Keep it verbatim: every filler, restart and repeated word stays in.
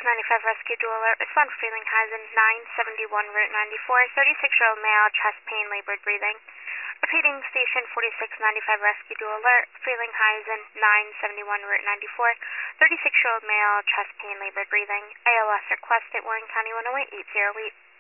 ninety-five Rescue Dual Alert. Respond for Frelinghuysen, nine seventy-one Route ninety-four, thirty-six-year-old male, chest pain, labored breathing. Repeating, Station forty-six ninety-five Rescue Dual Alert. Frelinghuysen, nine seventy-one Route ninety-four, thirty-six-year-old male, chest pain, labored breathing. A L S requested, Warren County one oh eight eight zero eight.